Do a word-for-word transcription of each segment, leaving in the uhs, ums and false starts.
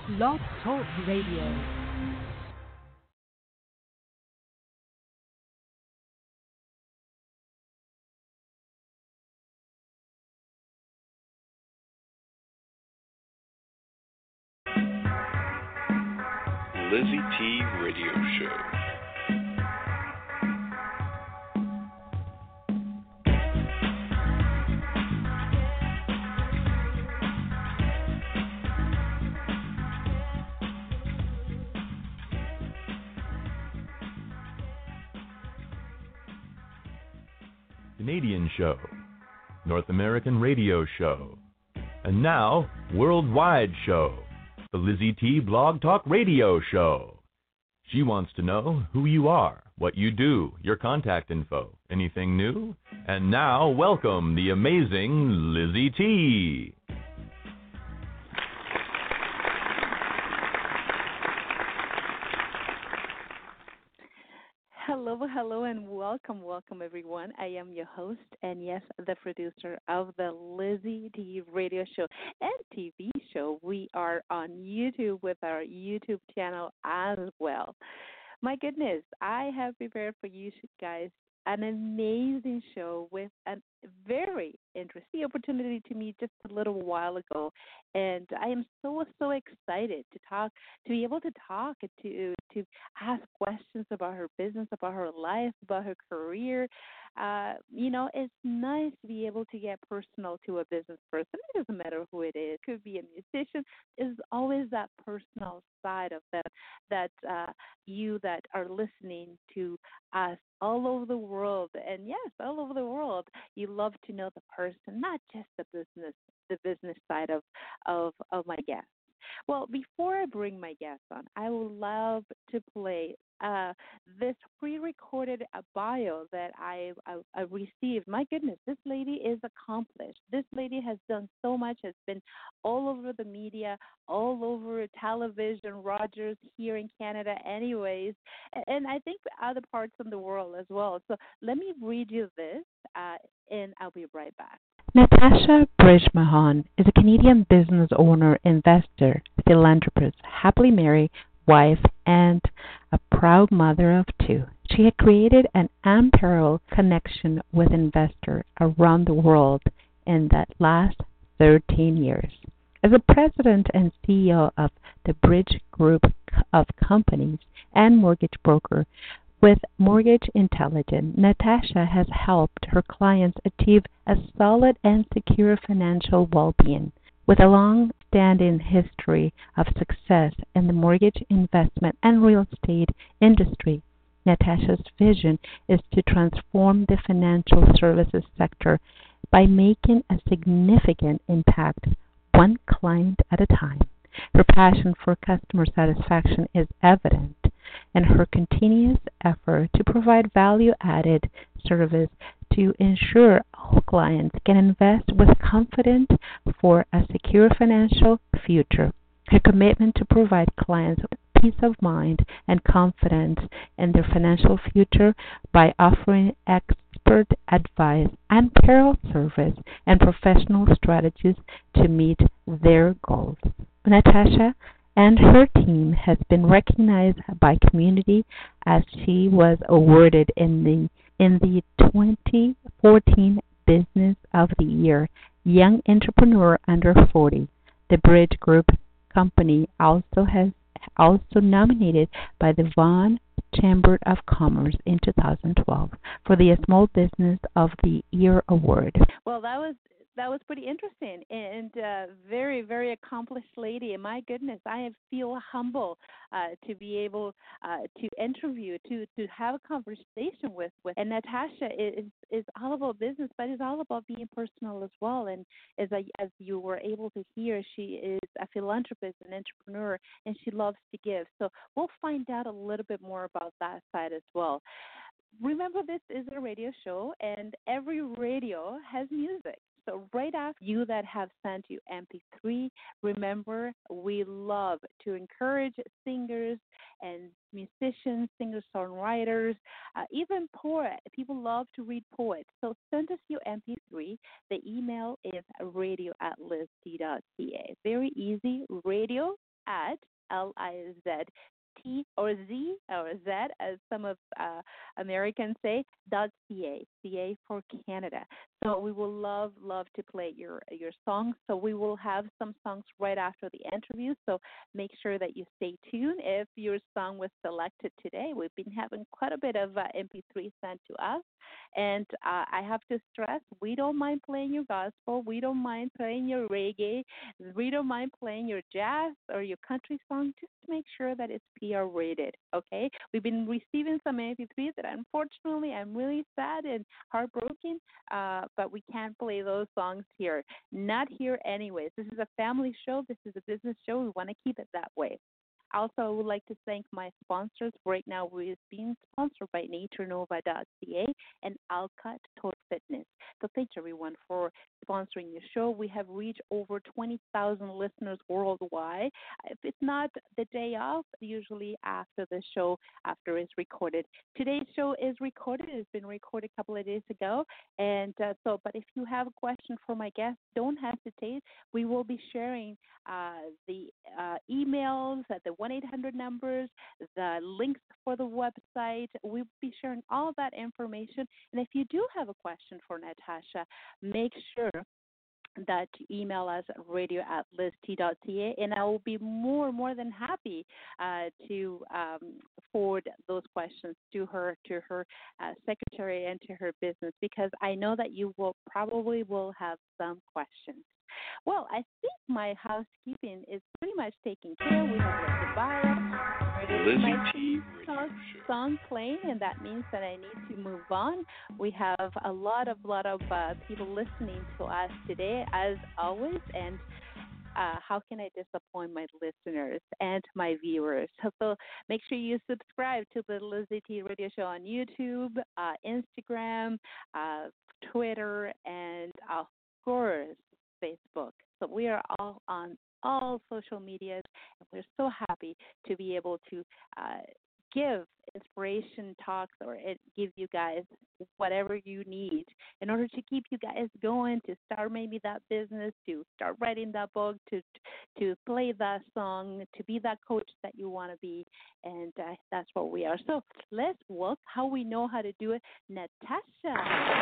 Blog Talk Radio. Lizzie T Radio Show. Canadian Show, North American Radio Show, and now Worldwide Show, the Lizzie T Blog Talk Radio Show. She wants to know who you are, what you do, your contact info, anything new. And now, welcome the amazing Lizzie T. Hello, hello, and welcome, welcome, everyone. I am your host, and yes, the producer of the Lizzie T Radio Show and T V show. We are on YouTube with our YouTube channel as well. My goodness, I have prepared for you guys an amazing show with a very interesting opportunity to meet just a little while ago, and I am so so excited to talk, to be able to talk, to to ask questions about her business, about her life, about her career. Uh, you know, it's nice to be able to get personal to a business person. It doesn't matter who it is. It could be a musician. There's always that personal side of them that uh, you that are listening to us all over the world, and yes, all over the world, you love to know the person, not just the business, the business side of of, of my guest. Well, before I bring my guest on, I would love to play uh, this pre-recorded uh, bio that I, I, I received. My goodness, this lady is accomplished. This lady has done so much, has been all over the media, all over television, Rogers here in Canada anyways, and I think other parts of the world as well. So let me read you this, uh, and I'll be right back. Natasha Bridge-Mahon is a Canadian business owner, investor, philanthropist, happily married, wife, and a proud mother of two. She had created an unparalleled connection with investors around the world in that last thirteen years. As a president and C E O of the Bridge Group of Companies and mortgage broker, with Mortgage Intelligence, Natasha has helped her clients achieve a solid and secure financial well-being. With a long-standing history of success in the mortgage, investment, and real estate industry, Natasha's vision is to transform the financial services sector by making a significant impact, one client at a time. Her passion for customer satisfaction is evident in her continuous effort to provide value-added service to ensure all clients can invest with confidence for a secure financial future. Her commitment to provide clients peace of mind and confidence in their financial future by offering expert advice, unparalleled service, and professional strategies to meet their goals. Natasha and her team has been recognized by community as she was awarded in the in the twenty fourteen Business of the Year Young Entrepreneur Under forty. The Bridge Group company also has also nominated by the Vaughan Chamber of Commerce in two thousand twelve for the Small Business of the Year award. Well, that was that was pretty interesting and uh, very, very accomplished lady. And my goodness, I feel humble uh, to be able uh, to interview, to, to have a conversation with, with. And Natasha is is all about business, but it's all about being personal as well. And as I, as you were able to hear, she is a philanthropist, an entrepreneur, and she loves to give. So we'll find out a little bit more about that side as well. Remember, this is a radio show, and every radio has music. So right after you that have sent you M P three, remember, we love to encourage singers and musicians, singer-songwriters, uh, even poets. People love to read poets. So send us your M P three. The email is radio at liz t dot c a. Very easy, radio at L I Z T or Z or Z, as some of uh, Americans say, dot .ca, C A for Canada. So we will love, love to play your your songs. So we will have some songs right after the interview. So make sure that you stay tuned. If your song was selected today, we've been having quite a bit of uh, M P three sent to us. And uh, I have to stress, we don't mind playing your gospel. We don't mind playing your reggae. We don't mind playing your jazz or your country song. Just to make sure that it's P R rated, okay? We've been receiving some M P threes that unfortunately I'm really sad and heartbroken, uh, but we can't play those songs here. Not here anyways. This is a family show. This is a business show. We want to keep it that way. Also, I would like to thank my sponsors. Right now, we're being sponsored by nature nova dot c a and Alcott Total Fitness. So thanks, everyone, for sponsoring the show. We have reached over twenty thousand listeners worldwide. If it's not the day off, usually after the show, after it's recorded. Today's show is recorded. It's been recorded a couple of days ago. And uh, so, but if you have a question for my guests, don't hesitate. We will be sharing uh, the uh, emails, uh, the one eight hundred numbers, the links for the website. We'll be sharing all that information. And if you do have a question for Natasha, make sure that you email us at radio at liz t dot c a, and I will be more more than happy uh, to um, forward those questions to her, to her uh, secretary, and to her business, because I know that you will probably will have some questions. Well, I think my housekeeping is pretty much taken care. We have Lizzie Byron. Lizzie T. Radio song, Show. song playing, and that means that I need to move on. We have a lot of lot of uh, people listening to us today, as always, and uh, how can I disappoint my listeners and my viewers? So, so make sure you subscribe to the Lizzie T Radio Show on YouTube, uh, Instagram, uh, Twitter, and of course, Facebook. So we are all on all social medias, and we're so happy to be able to uh, give inspiration talks or it, give you guys whatever you need in order to keep you guys going, to start maybe that business, to start writing that book, to to play that song, to be that coach that you want to be, and uh, that's what we are. So let's look how we know how to do it. Natasha.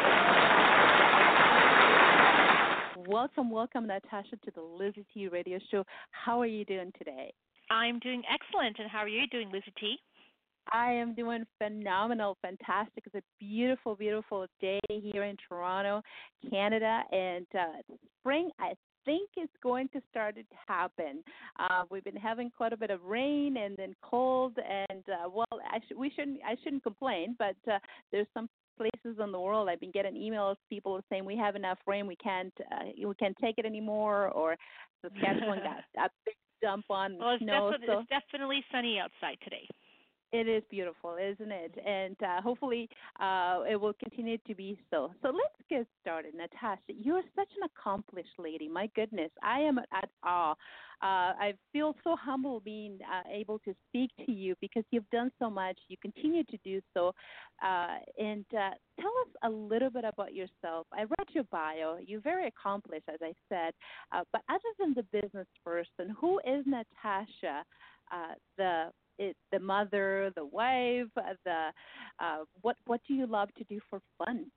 Welcome, welcome, Natasha, to the Lizzie T Radio Show. How are you doing today? I'm doing excellent, and how are you doing, Lizzie T? I am doing phenomenal, fantastic. It's a beautiful, beautiful day here in Toronto, Canada, and uh, spring, I think, is going to start to happen. Uh, we've been having quite a bit of rain and then cold, and uh, well, I sh- we shouldn't, I shouldn't complain, but uh, there's some places in the world I've been getting emails, people saying we have enough rain, we can't, uh, we can't take it anymore, or Saskatchewan got a big dump on well, it's snow. Definitely, so. It's definitely sunny outside today. It is beautiful, isn't it? And uh, hopefully uh, it will continue to be so. So let's get started. Natasha, you're such an accomplished lady. My goodness, I am at awe. Uh, I feel so humble being uh, able to speak to you because you've done so much. You continue to do so. Uh, and uh, tell us a little bit about yourself. I read your bio. You're very accomplished, as I said. Uh, but other than the business person, who is Natasha, uh, the It, the mother, the wife, the uh, what what do you love to do for fun?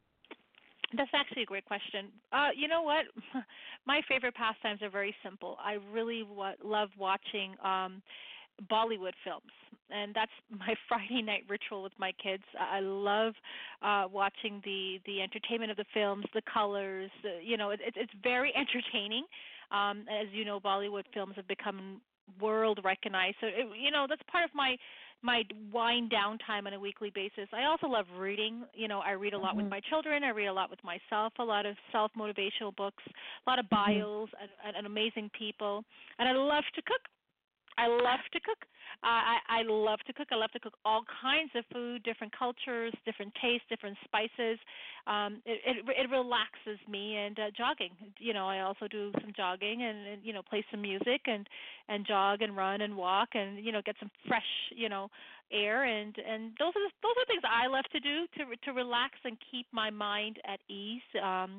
That's actually a great question. Uh, you know what? My favorite pastimes are very simple. I really wa- love watching um, Bollywood films, and that's my Friday night ritual with my kids. I love uh, watching the, the entertainment of the films, the colors. The, you know, it, it's very entertaining. Um, as you know, Bollywood films have become world recognized. So, it, you know, that's part of my my wind down time on a weekly basis. I also love reading. You know, I read a lot mm-hmm. with my children. I read a lot with myself, a lot of self-motivational books, a lot of bios mm-hmm. and, and amazing people. And I love to cook. I love to cook. Uh, I, I love to cook. I love to cook all kinds of food, different cultures, different tastes, different spices. Um, it, it it relaxes me. And uh, jogging. You know, I also do some jogging and, and you know play some music and, and jog and run and walk and you know get some fresh you know air and, and those are those are things I love to do to to relax and keep my mind at ease. Um,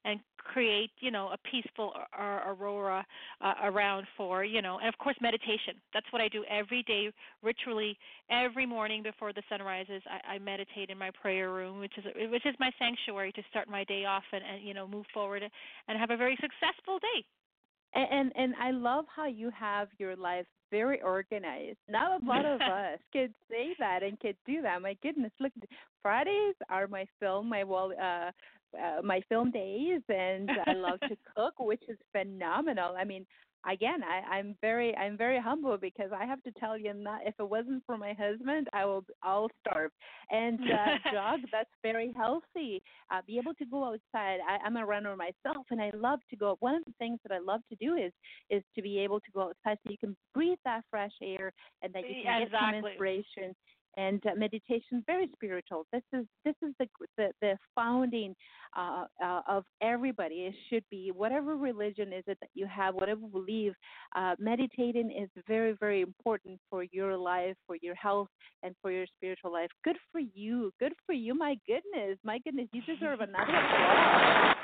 and create, you know, a peaceful uh, aurora uh, around for, you know, and of course meditation. That's what I do every day, ritually, every morning before the sun rises. I, I meditate in my prayer room, which is which is my sanctuary to start my day off and, and you know move forward and have a very successful day. And, and and I love how you have your life very organized. Not a lot of us could say that and could do that. My goodness, look, Fridays are my film, my wall, uh, uh, my film days, and I love to cook, which is phenomenal. I mean, again, I, I'm very, I'm very humble because I have to tell you, not if it wasn't for my husband, I will, I'll starve. And uh, jog, that's very healthy. Uh, be able to go outside. I, I'm a runner myself, and I love to go. One of the things that I love to do is, is to be able to go outside so you can breathe that fresh air and that you can Yeah, get some exactly. inspiration. And uh, meditation, very spiritual. This is this is the the, the founding uh, uh, of everybody. It should be whatever religion is it that you have, whatever belief. Uh, meditating is very very important for your life, for your health, and for your spiritual life. Good for you. Good for you. My goodness. My goodness. You deserve another applause.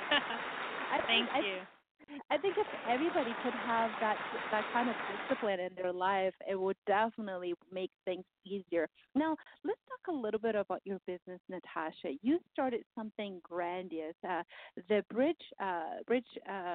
Thank I, you. I think if everybody could have that that kind of discipline in their life, it would definitely make things easier. Now, let's talk a little bit about your business, Natasha. You started something grandiose, uh, the Bridge uh, Bridge uh,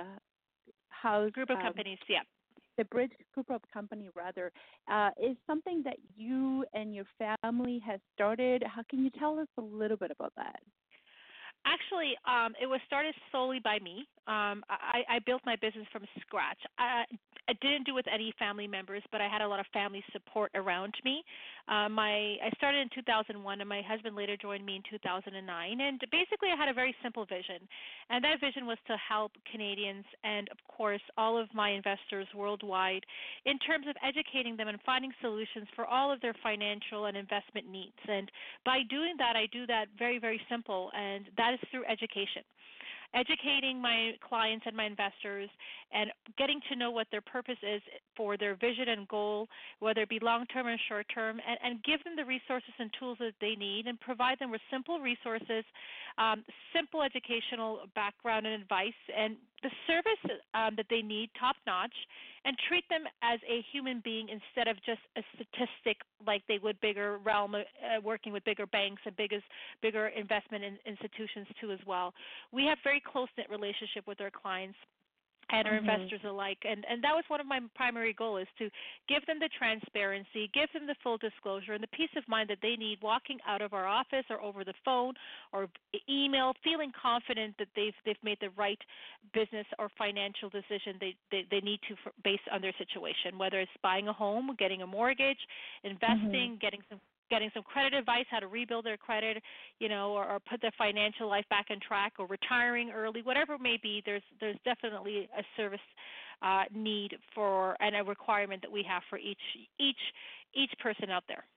House Group of um, companies, yeah. The Bridge Group of Company, rather, uh, is something that you and your family has started. How can you tell us a little bit about that? Actually, um, it was started solely by me. Um, I, I built my business from scratch. I, I didn't do it with any family members, but I had a lot of family support around me. Uh, my I started in two thousand one, and my husband later joined me in two thousand nine. And basically, I had a very simple vision, and that vision was to help Canadians and, of course, all of my investors worldwide in terms of educating them and finding solutions for all of their financial and investment needs. And by doing that, I do that very, very simple, and that is through education. Educating my clients and my investors and getting to know what their purpose is for their vision and goal, whether it be long-term or short-term, and, and give them the resources and tools that they need and provide them with simple resources, um, simple educational background and advice, and the service um, that they need top-notch, and treat them as a human being instead of just a statistic like they would bigger realm, uh, working with bigger banks and biggest, bigger investment in, institutions too as well. We have very close-knit relationship with our clients and our Mm-hmm. investors alike. And, and that was one of my primary goals, is to give them the transparency, give them the full disclosure, and the peace of mind that they need walking out of our office or over the phone or email, feeling confident that they've they've made the right business or financial decision they, they, they need to for, based on their situation, whether it's buying a home, getting a mortgage, investing, mm-hmm. getting some getting some credit advice, how to rebuild their credit, you know, or, or put their financial life back on track, or retiring early, whatever it may be. There's there's definitely a service uh, need for and a requirement that we have for each each each person out there.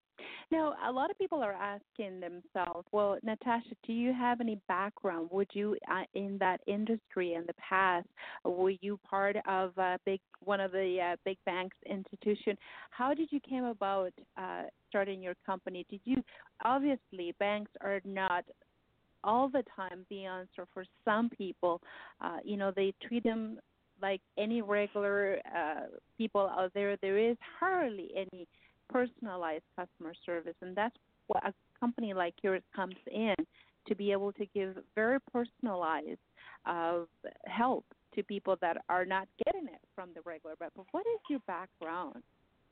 Now, a lot of people are asking themselves, well, Natasha, do you have any background? Would you, uh, in that industry in the past, were you part of a big, one of the uh, big banks institution? How did you came about uh, starting your company? Did you, obviously, banks are not all the time the answer for some people. Uh, you know, they treat them like any regular uh, people out there. There is hardly any personalized customer service, and that's what a company like yours comes in, to be able to give very personalized uh, help to people that are not getting it from the regular bank. But what is your background?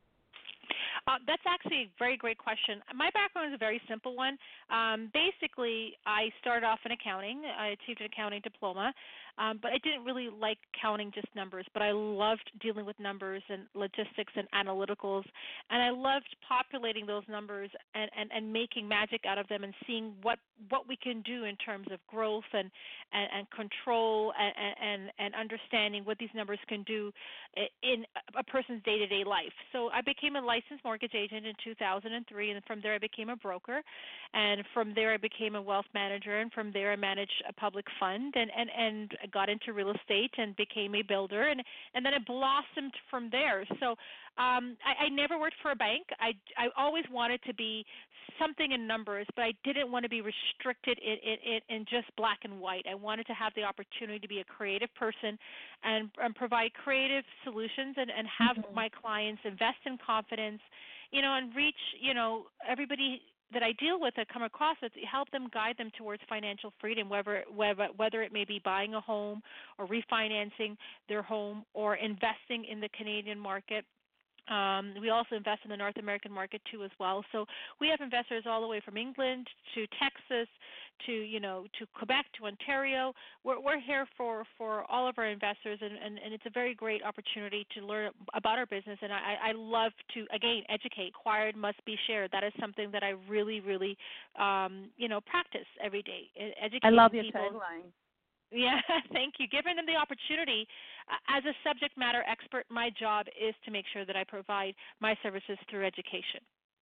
Uh, that's actually a very great question. My background is a very simple one. Um, basically, I started off in accounting. I achieved an accounting diploma, um, but I didn't really like counting just numbers, but I loved dealing with numbers and logistics and analyticals, and I loved populating those numbers and, and, and making magic out of them and seeing what, what we can do in terms of growth and, and, and control and, and, and understanding what these numbers can do in a person's day-to-day life. So I became a licensed mortgage agent in two thousand three, and from there I became a broker, and from there I became a wealth manager, and from there I managed a public fund and, and, and got into real estate and became a builder, and and then it blossomed from there. So um, I, I never worked for a bank. I I always wanted to be something in numbers, but I didn't want to be restricted in, in, in just black and white. I wanted to have the opportunity to be a creative person and, and provide creative solutions and, and have mm-hmm. my clients invest in confidence, you know, and reach, you know, everybody that I deal with that come across it, help them, guide them towards financial freedom, whether, whether, whether it may be buying a home or refinancing their home or investing in the Canadian market. Um, we also invest in the North American market too as well. So we have investors all the way from England to Texas to, you know, to Quebec to Ontario. We're, we're here for, for all of our investors, and, and, and it's a very great opportunity to learn about our business. And I, I love to, again, educate. Acquired must be shared. That is something that I really, really, um, you know, practice every day. Educating I love your people. tagline. Yeah, thank you. Giving them the opportunity. Uh, as a subject matter expert, my job is to make sure that I provide my services through education.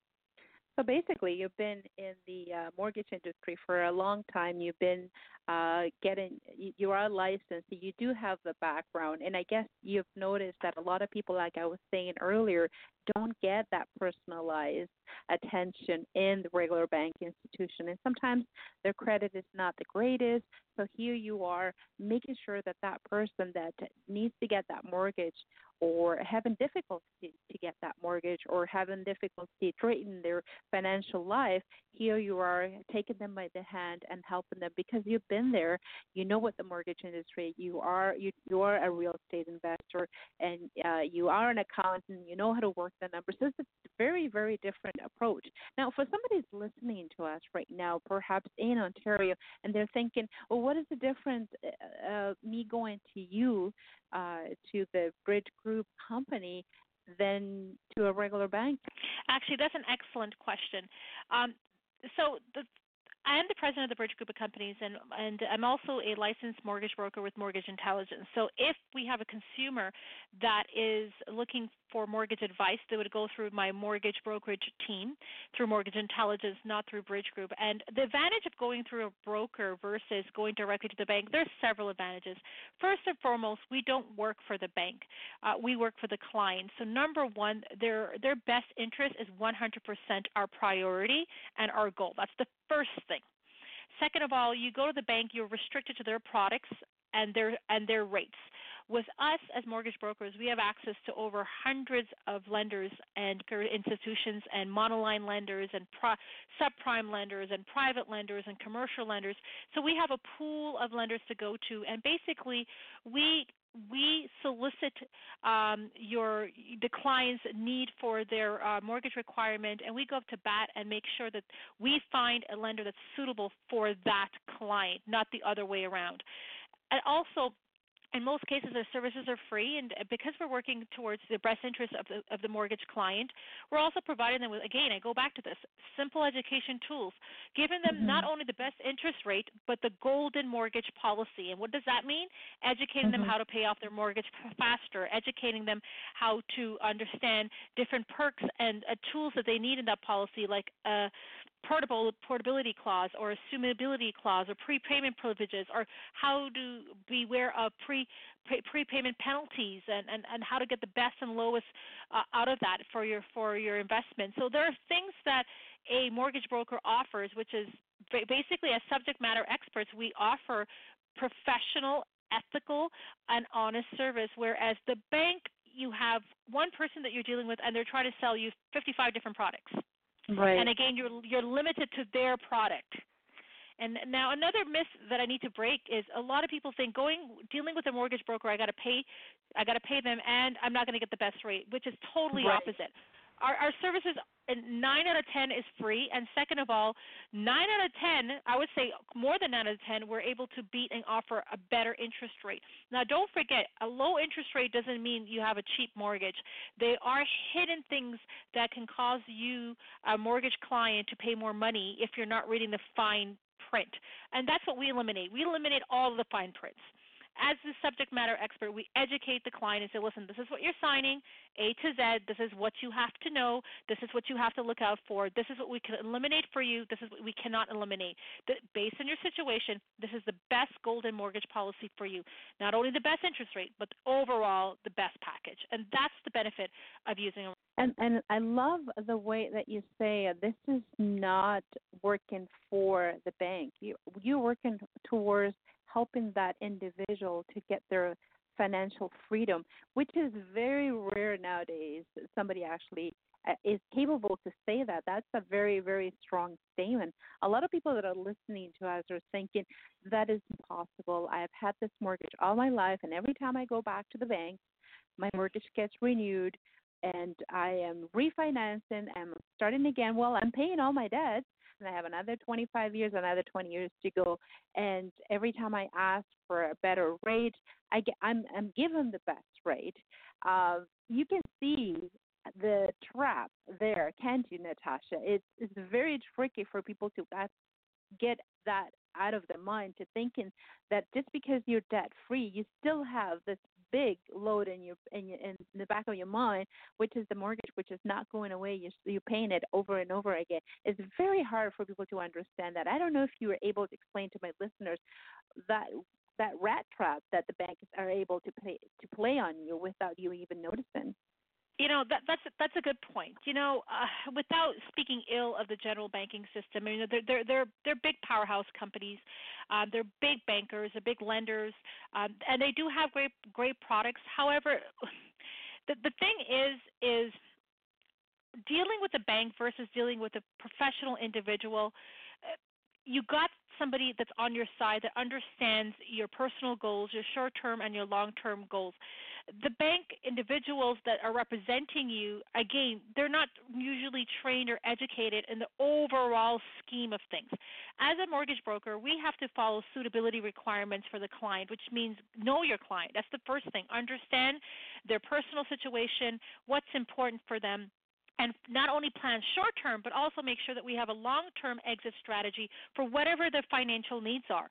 So basically, you've been in the uh, mortgage industry for a long time. You've been uh, getting, you are licensed, so you do have the background. And I guess you've noticed that a lot of people, like I was saying earlier, don't get that personalized attention in the regular bank institution. And sometimes their credit is not the greatest. So here you are making sure that that person that needs to get that mortgage or having difficulty to get that mortgage or having difficulty treating their financial life, here you are taking them by the hand and helping them because you've been there. You know what the mortgage industry, you are you, you are a real estate investor, and uh, you are an accountant, you know how to work the numbers. So it's a very, very different approach. Now, for somebody who's listening to us right now, perhaps in Ontario, and they're thinking, well, what is the difference uh, uh, me going to you, uh, to the Bridge Group company, than to a regular bank? Actually, that's an excellent question. Um, so the I am the president of the Bridge Group of Companies, and, and I'm also a licensed mortgage broker with Mortgage Intelligence. So if we have a consumer that is looking for mortgage advice, they would go through my mortgage brokerage team, through Mortgage Intelligence, not through Bridge Group. And the advantage of going through a broker versus going directly to the bank, there's several advantages. First and foremost, we don't work for the bank. Uh, we work for the client. So number one, their their best interest is one hundred percent our priority and our goal. That's the first thing. Second of all, you go to the bank, you're restricted to their products and their and their rates. With us as mortgage brokers, we have access to over hundreds of lenders and institutions and monoline lenders and pro, subprime lenders and private lenders and commercial lenders. So we have a pool of lenders to go to, and basically we we solicit um, your the client's need for their uh, mortgage requirement, and we go up to bat and make sure that we find a lender that's suitable for that client, not the other way around. And also, in most cases, our services are free, and because we're working towards the best interest of the, of the mortgage client, we're also providing them with, again, I go back to this, simple education tools, giving them mm-hmm. not only the best interest rate, but the golden mortgage policy. And what does that mean? Educating mm-hmm. them how to pay off their mortgage faster, educating them how to understand different perks and uh, tools that they need in that policy, like uh, portable portability clause or assumability clause or prepayment privileges, or how to beware of pre, pre prepayment penalties and, and, and how to get the best and lowest uh, out of that for your for your investment. So there are things that a mortgage broker offers, which is basically as subject matter experts, we offer professional, ethical, and honest service, whereas the bank, you have one person that you're dealing with and they're trying to sell you fifty-five different products. Right. And again, you're you're limited to their product. And now another myth that I need to break is a lot of people think going dealing with a mortgage broker, I got to pay, I got to pay them, and I'm not going to get the best rate, which is totally right. opposite. Our our services, nine out of ten is free, and second of all, nine out of ten, I would say more than nine out of ten, we're able to beat and offer a better interest rate. Now, don't forget, a low interest rate doesn't mean you have a cheap mortgage. There are hidden things that can cause you, a mortgage client, to pay more money if you're not reading the fine print, and that's what we eliminate. We eliminate all of the fine prints. as the subject matter expert, we educate the client and say, listen, this is what you're signing, A to Z. This is what you have to know. This is what you have to look out for. This is what we can eliminate for you. This is what we cannot eliminate. Based on your situation, this is the best golden mortgage policy for you. Not only the best interest rate, but overall the best package. And that's the benefit of using a And and I love the way that you say uh, this is not working for the bank. You you're working towards helping that individual to get their financial freedom, which is very rare nowadays. Somebody actually uh, is capable to say that. That's a very, very strong statement. A lot of people that are listening to us are thinking that is impossible. I have had this mortgage all my life, and every time I go back to the bank, my mortgage gets renewed, and I am refinancing, I'm starting again. Well, I'm paying all my debts, and I have another twenty-five years, another twenty years to go. And every time I ask for a better rate, I get, I'm, I'm given the best rate. Uh, you can see the trap there, can't you, Natasha? It's, it's very tricky for people to get that out of their mind, to thinking that just because you're debt free, you still have this big load in your in, your, in the back of your mind, which is the mortgage, which is not going away. You're, you're paying it over and over again. It's very hard for people to understand that. I don't know if you were able to explain to my listeners that that rat trap that the banks are able to play to play on you without you even noticing. You know, that, that's that's a good point. You know, uh, without speaking ill of the general banking system, I mean, they're they're they're, they're big powerhouse companies. Um, they're big bankers, they're big lenders, um, and they do have great great products. However, the the thing is is dealing with a bank versus dealing with a professional individual. Uh, you got somebody that's on your side that understands your personal goals, your short-term and your long-term goals. The bank individuals that are representing you, again, they're not usually trained or educated in the overall scheme of things. As a mortgage broker, we have to follow suitability requirements for the client, which means know your client. That's the first thing. Understand their personal situation, what's important for them, and not only plan short-term, but also make sure that we have a long-term exit strategy for whatever their financial needs are.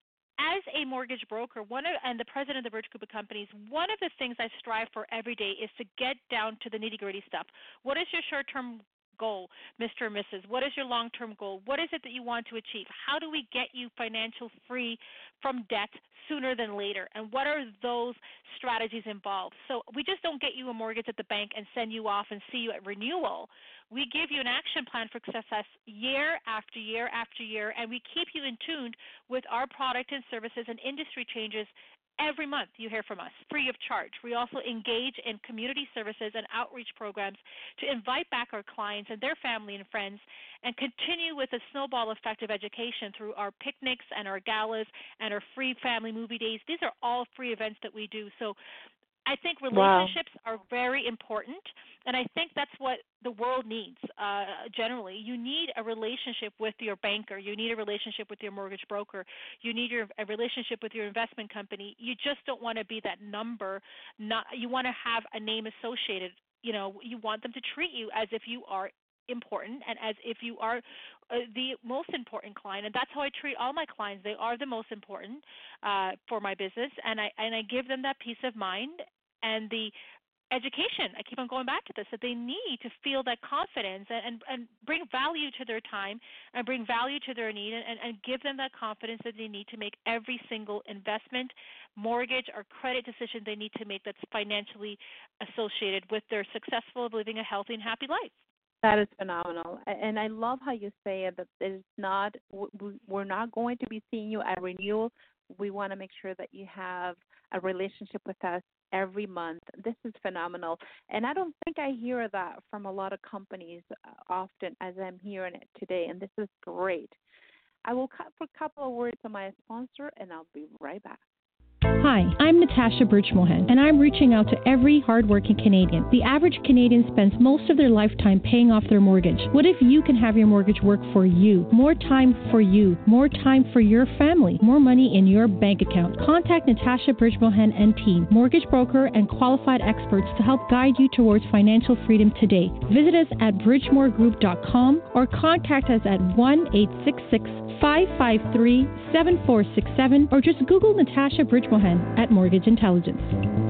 As a mortgage broker, one of, and the president of the Birch Group of Companies, one of the things I strive for every day is to get down to the nitty-gritty stuff. What is your short-term goal, Mister or Missus? What is your long-term goal? What is it that you want to achieve? How do we get you financial free from debt sooner than later? And what are those strategies involved? So we just don't get you a mortgage at the bank and send you off and see you at renewal. We give you an action plan for success year after year after year, and we keep you in tune with our product and services and industry changes. Every month you hear from us, free of charge. We also engage in community services and outreach programs to invite back our clients and their family and friends, and continue with a snowball effect of education through our picnics and our galas and our free family movie days. These are all free events that we do. So I think relationships wow. are very important, and I think that's what the world needs uh, generally. You need a relationship with your banker. You need a relationship with your mortgage broker. You need your, a relationship with your investment company. You just don't want to be that number. Not, you want to have a name associated. You know, you want them to treat you as if you are important and as if you are uh, the most important client, and that's how I treat all my clients. They are the most important uh, for my business, and I and I give them that peace of mind and the education. I keep on going back to this, that they need to feel that confidence and, and, and bring value to their time and bring value to their need, and, and give them that confidence that they need to make every single investment, mortgage, or credit decision they need to make that's financially associated with their successful living a healthy and happy life. That is phenomenal. And I love how you say that it's not, we're not going to be seeing you at renewal. We want to make sure that you have a relationship with us every month. This is phenomenal. And I don't think I hear that from a lot of companies often as I'm hearing it today. And this is great. I will cut for a couple of words on my sponsor, and I'll be right back. Hi, I'm Natasha Birch-Mohan, and I'm reaching out to every hardworking Canadian. The average Canadian spends most of their lifetime paying off their mortgage. What if you can have your mortgage work for you? More time for you. More time for your family. More money in your bank account. Contact Natasha Birch-Mohan and team, mortgage broker and qualified experts to help guide you towards financial freedom today. Visit us at bridgemore group dot com or contact us at one eight six six, five five three, seven four six seven, or just Google Natasha Birch Mohan at Mortgage Intelligence.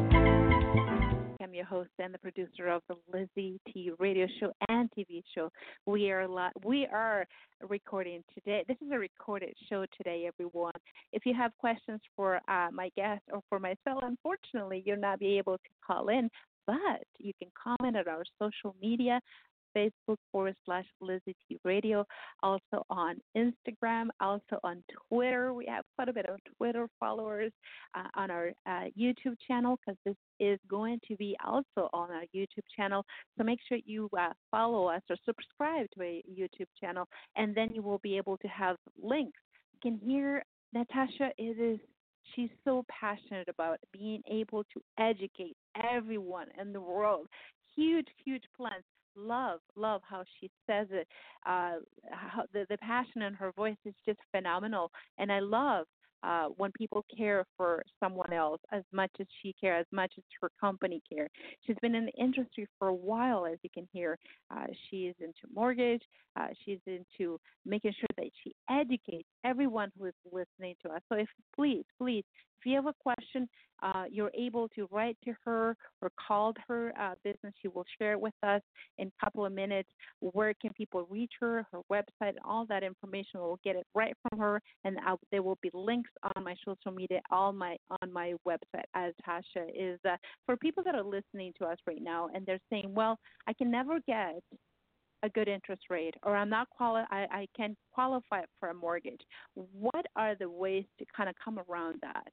I'm your host and the producer of the Lizzie T Radio Show and T V show. We are li- we are recording today. This is a recorded show today, everyone. If you have questions for uh, my guest or for myself, unfortunately, you'll not be able to call in, but you can comment at our social media. Facebook forward slash Lizzie T Radio, also on Instagram, also on Twitter. We have quite a bit of Twitter followers uh, on our uh, YouTube channel because this is going to be also on our YouTube channel. So make sure you uh, follow us or subscribe to a YouTube channel, and then you will be able to have links. You can hear Natasha. It is she's so passionate about being able to educate everyone in the world. Huge, huge plans. Love, love how she says it. Uh, how the, the passion in her voice is just phenomenal. And I love uh, when people care for someone else as much as she cares, as much as her company cares. She's been in the industry for a while, as you can hear. Uh, she is into mortgage. Uh, she's into making sure that she educates everyone who is listening to us. So if please, please, if you have a question, uh, you're able to write to her or call her uh, business. She will share it with us in a couple of minutes. Where can people reach her, her website, all that information. We'll get it right from her, and I'll, there will be links on my social media, all my on my website. As Tasha is uh, for people that are listening to us right now, and they're saying, "Well, I can never get a good interest rate, or I'm not quali- I, I can qualify for a mortgage." What are the ways to kind of come around that?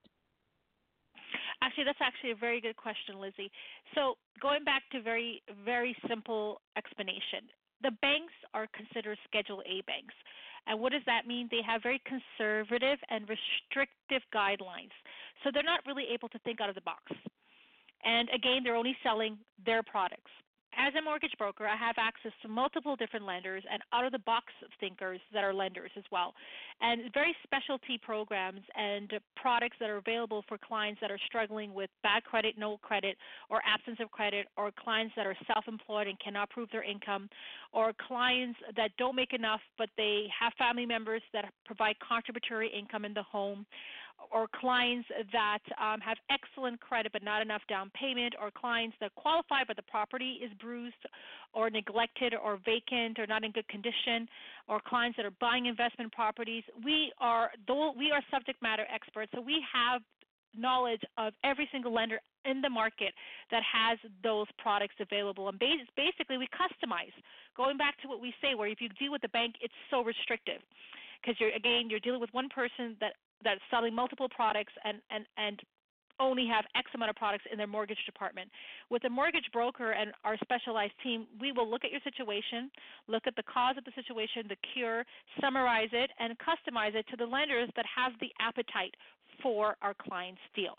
Actually, that's actually a very good question, Lizzie. So going back to very, very simple explanation, the banks are considered Schedule A banks. And what does that mean? They have very conservative and restrictive guidelines. So they're not really able to think out of the box. And again, they're only selling their products. As a mortgage broker, I have access to multiple different lenders and out-of-the-box thinkers that are lenders as well, and very specialty programs and products that are available for clients that are struggling with bad credit, no credit, or absence of credit, or clients that are self-employed and cannot prove their income, or clients that don't make enough but they have family members that provide contributory income in the home, or clients that um, have excellent credit but not enough down payment, or clients that qualify but the property is bruised or neglected or vacant or not in good condition, or clients that are buying investment properties. We are though we are subject matter experts, so we have knowledge of every single lender in the market that has those products available. And basically we customize. Going back to what we say, where if you deal with the bank, it's so restrictive because you're again you're dealing with one person that that's selling multiple products and, and, and only have X amount of products in their mortgage department. With a mortgage broker and our specialized team, we will look at your situation, look at the cause of the situation, the cure, summarize it, and customize it to the lenders that have the appetite for our client's deal.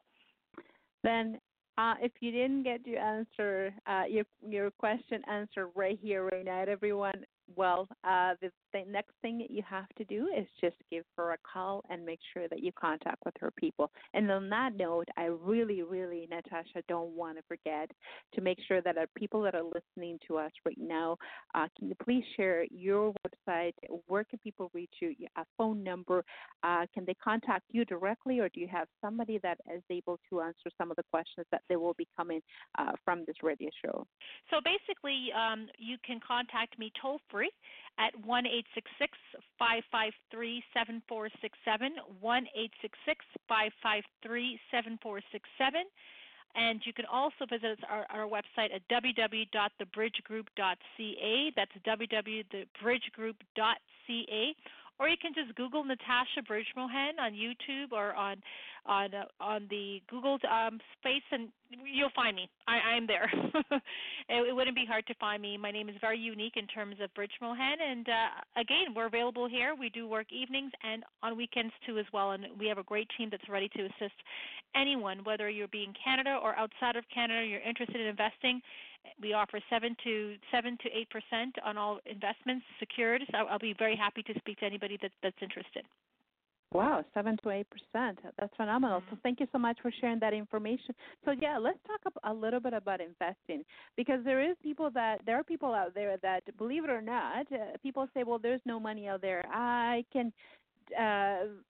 Then uh, if you didn't get your answer, uh, your, your question answered right here, right now, everyone, well, uh, the, the next thing that you have to do is just give her a call and make sure that you contact with her people. And on that note, I really, really, Natasha, don't want to forget to make sure that our people that are listening to us right now, uh, can you please share your website? Where can people reach you? A phone number? Uh, can they contact you directly, or do you have somebody that is able to answer some of the questions that they will be coming uh, from this radio show? So basically, um, you can contact me toll free at one eight six six, five five three, seven four six seven, one eight six six, five five three, seven four six seven. And you can also visit our, our website at w w w dot the bridge group dot c a. That's w w w dot the bridge group dot c a. Or you can just Google Natasha Bridge-Mohan on YouTube or on on uh, on the Google um, space, and you'll find me. I, I'm there. it, it wouldn't be hard to find me. My name is very unique in terms of Bridge-Mohan, and uh, again, we're available here. We do work evenings and on weekends too as well, and we have a great team that's ready to assist anyone, whether you're being Canada or outside of Canada, you're interested in investing. We offer seven to seven to eight percent on all investments secured. So I'll be very happy to speak to anybody that, that's interested. Wow, seven to eight percent. That's phenomenal. Mm-hmm. So thank you so much for sharing that information. So yeah, let's talk a little bit about investing, because there is people that there are people out there that, believe it or not, uh, people say, well, there's no money out there. I can. Uh,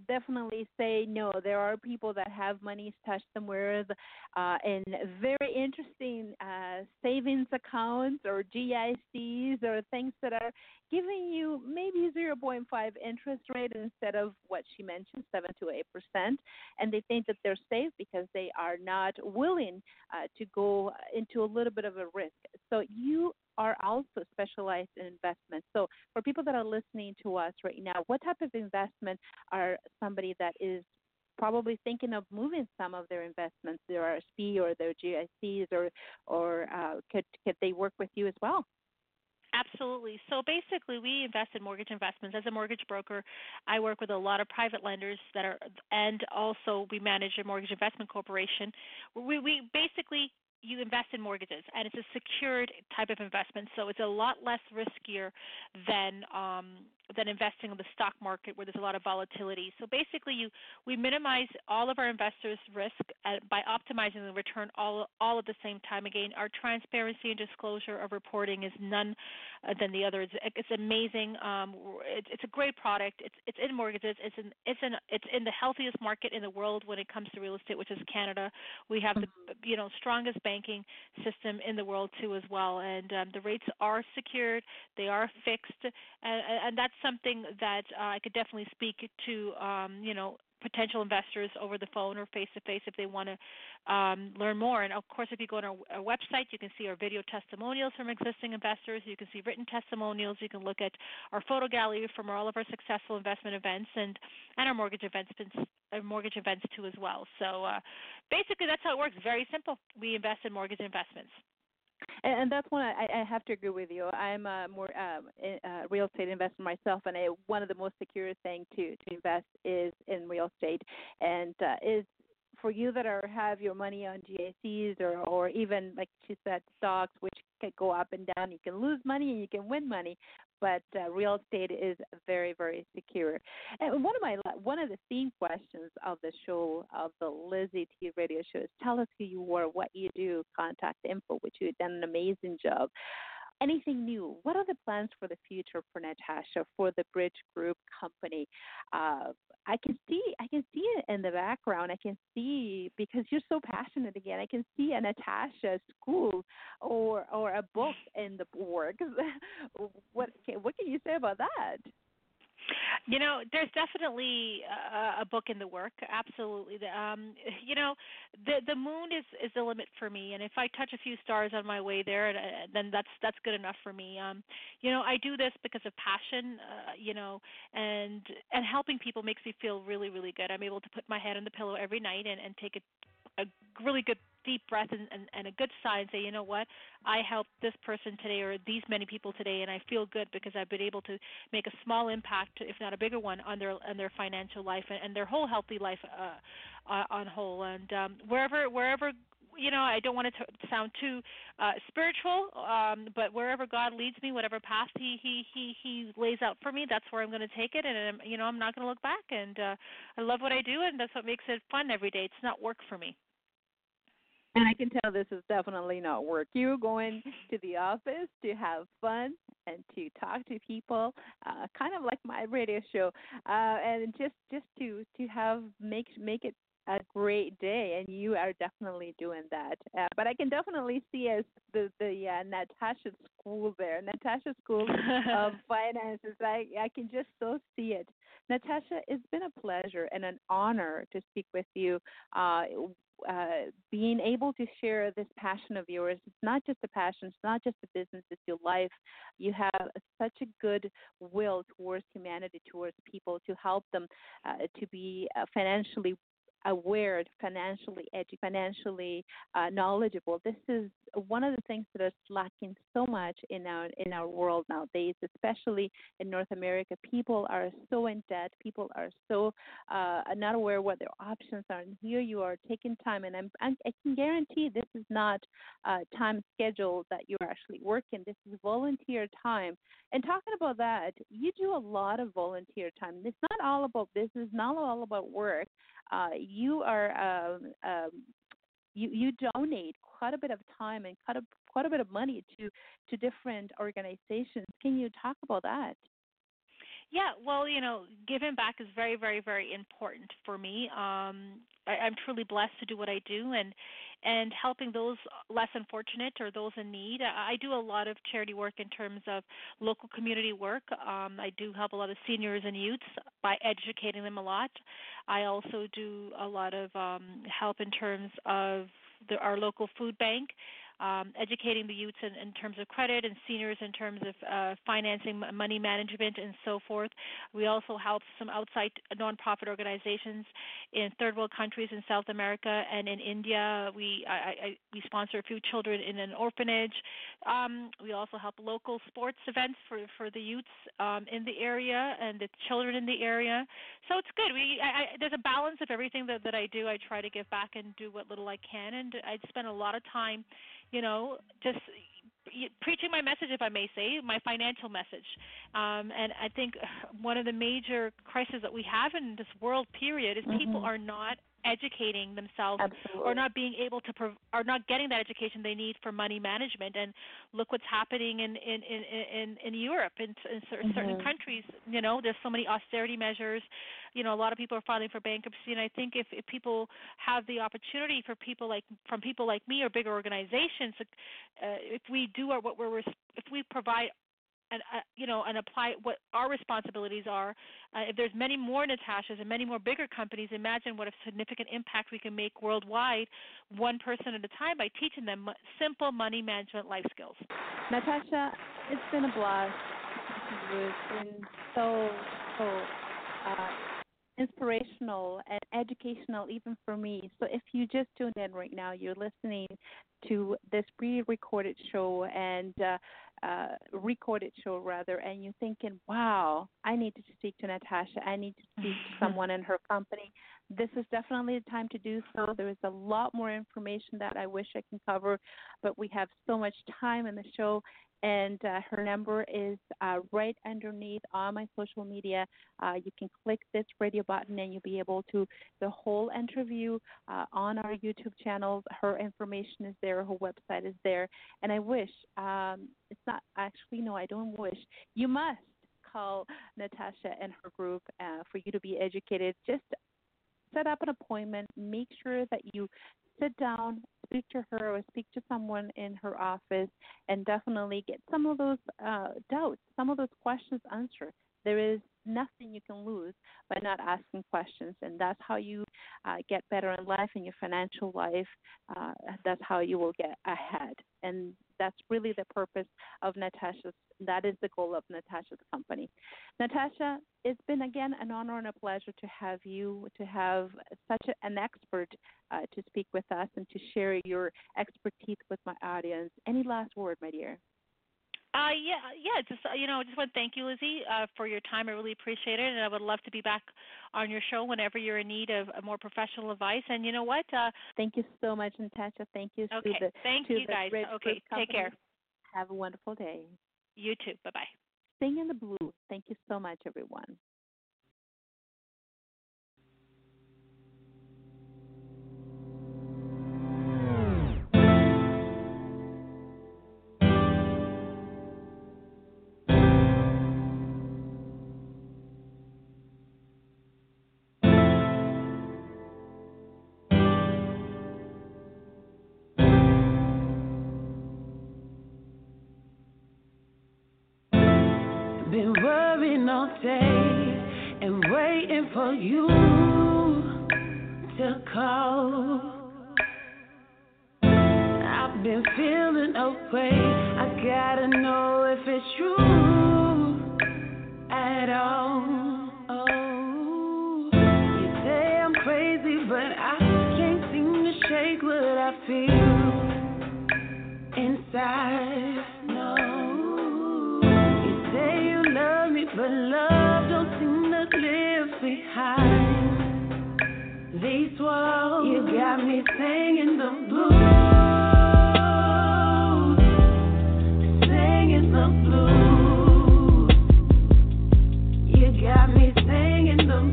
definitely say no. There are people that have money stashed somewhere uh, in very interesting uh, savings accounts or G I Cs or things that are giving you maybe zero point five interest rate instead of what she mentioned, seven to eight percent, and they think that they're safe because they are not willing uh, to go into a little bit of a risk. So you are also specialized in investments. So for people that are listening to us right now, what type of investment are somebody that is probably thinking of moving some of their investments, their R S P or their G I Cs, or or uh, could could they work with you as well? Absolutely. So basically, we invest in mortgage investments. As a mortgage broker, I work with a lot of private lenders that are, and also we manage a mortgage investment corporation. We, we basically, you invest in mortgages, and it's a secured type of investment, so it's a lot less riskier than um, than investing in the stock market where there's a lot of volatility. So basically, you we minimize all of our investors' risk at, by optimizing the return all all at the same time. Again, our transparency and disclosure of reporting is none uh, than the other. It's, it's amazing. Um, it, it's a great product. It's it's in mortgages. It's in it's in it's in the healthiest market in the world when it comes to real estate, which is Canada. We have the you know strongest banking system in the world too as well, and um, the rates are secured. They are fixed, and, and that's something that uh, I could definitely speak to, um, you know, potential investors over the phone or face-to-face if they want to um, learn more. And, of course, if you go on our, our website, you can see our video testimonials from existing investors. You can see written testimonials. You can look at our photo gallery from all of our successful investment events and, and our mortgage events our mortgage events, too, as well. So, uh, basically, that's how it works. Very simple. We invest in mortgage investments. And, and that's one I, I have to agree with you. I'm a more um, a real estate investor myself, and I, one of the most secure things to, to invest is in real estate, and uh, is for you that are have your money on G I Cs or, or even, like she said, stocks, which can go up and down. You can lose money and you can win money, but uh, real estate is very, very secure. And one of my one of the theme questions of the show, of the Lizzie T Radio show, is tell us who you are, what you do, contact info, which you've done an amazing job. Anything new? What are the plans for the future for Natasha, for the Bridge Group company? Uh, I can see, I can see it in the background. I can see, because you're so passionate again, I can see a Natasha school or or a book in the works. what what can you say about that? You know, there's definitely a, a book in the work. Absolutely. Um, you know, the the moon is, is the limit for me, and if I touch a few stars on my way there, then that's that's good enough for me. Um, you know, I do this because of passion. Uh, you know, and and helping people makes me feel really, really good. I'm able to put my head on the pillow every night and, and take a, a really good deep breath and, and, and a good sigh and say, you know what, I helped this person today or these many people today, and I feel good because I've been able to make a small impact, if not a bigger one, on their on their financial life and, and their whole healthy life uh, uh, on whole. And um, wherever wherever you know, I don't want it to sound too uh, spiritual, um, but wherever God leads me, whatever path He He He He lays out for me, that's where I'm going to take it, and you know, I'm not going to look back. And uh, I love what I do, and that's what makes it fun every day. It's not work for me. And I can tell this is definitely not work. You're going to the office to have fun and to talk to people, uh, kind of like my radio show, uh, and just just to to have make make it a great day. And you are definitely doing that. Uh, but I can definitely see as the the uh, Natasha School there, Natasha School of Finances. I I can just so see it. Natasha, it's been a pleasure and an honor to speak with you. Uh, Uh, being able to share this passion of yours. It's not just a passion, it's not just a business, it's your life. You have such a good will towards humanity, towards people, to help them uh, to be uh, financially aware, financially educated, financially uh, knowledgeable. This is one of the things that is lacking so much in our in our world nowadays, especially in North America. People are so in debt. People are so uh, not aware what their options are. And here you are taking time, and I'm, I'm, I can guarantee this is not uh, time scheduled that you're actually working. This is volunteer time. And talking about that, you do a lot of volunteer time. It's not all about business, not all about work. Uh, you are um, um, you you donate quite a bit of time and quite a quite a bit of money to to different organizations. Can you talk about that? Yeah, well, you know, giving back is very, very, very important for me. Um, I, I'm truly blessed to do what I do, and and helping those less unfortunate or those in need. I, I do a lot of charity work in terms of local community work. Um, I do help a lot of seniors and youths by educating them a lot. I also do a lot of um, help in terms of the, our local food bank. Um, educating the youths in, in terms of credit and seniors in terms of uh, financing, money management, and so forth. We also help some outside nonprofit organizations in third world countries in South America and in India. We I, I, we sponsor a few children in an orphanage. Um, we also help local sports events for, for the youths um, in the area and the children in the area. So it's good. We I, I, there's a balance of everything that, that I do. I try to give back and do what little I can, and I spend a lot of time, you know, just preaching my message, if I may say, my financial message. Um, and I think one of the major crises that we have in this world period is mm-hmm. people are not educating themselves Absolutely. or not being able to prov- are not getting that education they need for money management. And look what's happening in in in in, in Europe in, in certain mm-hmm. countries. You know, there's so many austerity measures. You know, a lot of people are filing for bankruptcy, and I think if, if people have the opportunity for people like from people like me or bigger organizations, uh, if we do our, what we're if we provide. And uh, you know, and apply what our responsibilities are. Uh, if there's many more Natashas and many more bigger companies, imagine what a significant impact we can make worldwide, one person at a time, by teaching them simple money management life skills. Natasha, it's been a blast. It's been so so uh, inspirational and educational, even for me. So if you just tuned in right now, you're listening to this pre-recorded show and uh, uh, recorded show rather, and you're thinking, wow, I need to speak to Natasha. I need to speak to someone in her company. This is definitely the time to do so. There is a lot more information that I wish I can cover, but we have so much time in the show. And uh, her number is uh, right underneath on my social media. Uh, you can click this radio button and you'll be able to, the whole interview uh, on our YouTube channel. Her information is there. Her website is there. And I wish, um, it's not actually, no, I don't wish. You must call Natasha and her group uh, for you to be educated. Just set up an appointment. Make sure that you sit down, speak to her or speak to someone in her office, and definitely get some of those uh, doubts, some of those questions answered. There is nothing you can lose by not asking questions, and that's how you uh, get better in life, in your financial life. Uh, that's how you will get ahead, and that's really the purpose of Natasha's. That is the goal of Natasha's company. Natasha, it's been again an honor and a pleasure to have you, to have such a, an expert uh, to speak with us and to share your expertise with my audience. Any last word, my dear? Uh, yeah, yeah. Just uh, you know, just want to thank you, Lizzie, uh, for your time. I really appreciate it, and I would love to be back on your show whenever you're in need of a more professional advice. And you know what? Uh, thank you so much, Natasha. Thank you. Okay. To the, thank to you, the guys. Okay. Take care. Have a wonderful day. You too. Bye bye. Sing in the Blue. Thank you so much, everyone. Been worrying all day and waiting for you to call. I've been feeling away. I gotta know if it's true at all. Oh, you say I'm crazy, but I can't seem to shake what I feel inside. No. But love don't seem to live behind these walls. You got me singing the blues, singing the blues. You got me singing the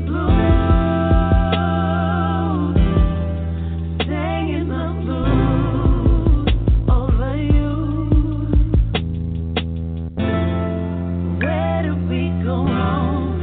blues, singing the blues over you. Go wrong.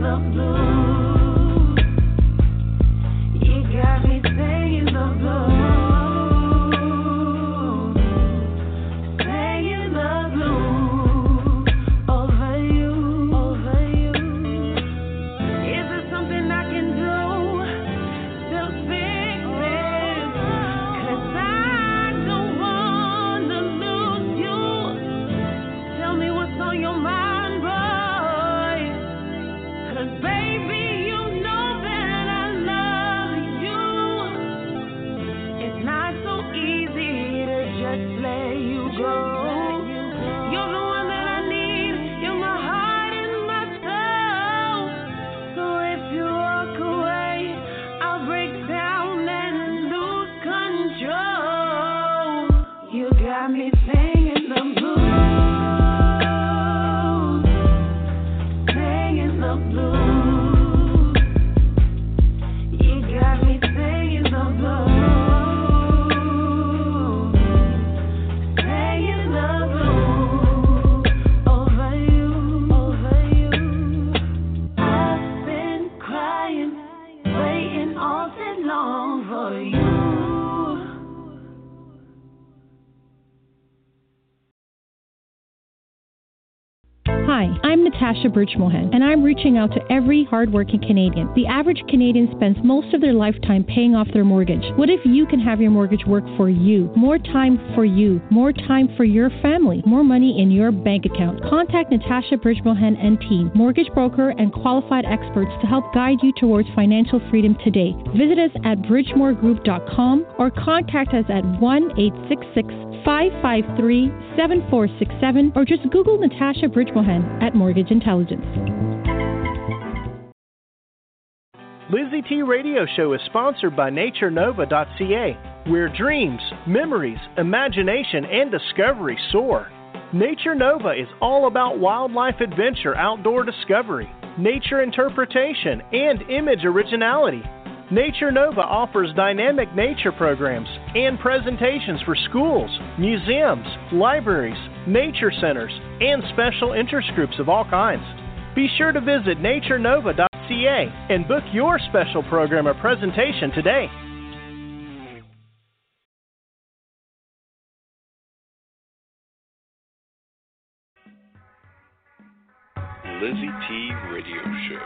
Hi, I'm Natasha Birchmohan, and I'm reaching out to every hardworking Canadian. The average Canadian spends most of their lifetime paying off their mortgage. What if you can have your mortgage work for you? More time for you. More time for your family. More money in your bank account. Contact Natasha Birchmohan and team, mortgage broker and qualified experts to help guide you towards financial freedom today. Visit us at bridgemore group dot com or contact us at one eight six six, five five three, seven four six seven or just Google Natasha Birchmohan at Mortgage Intelligence. Lizzie T Radio Show is sponsored by nature nova dot c a, where dreams, memories, imagination, and discovery soar. Nature Nova is all about wildlife adventure, outdoor discovery, nature interpretation, and image originality. Nature Nova offers dynamic nature programs and presentations for schools, museums, libraries, nature centers, and special interest groups of all kinds. Be sure to visit nature nova dot c a and book your special program or presentation today. Lizzie T Radio Show.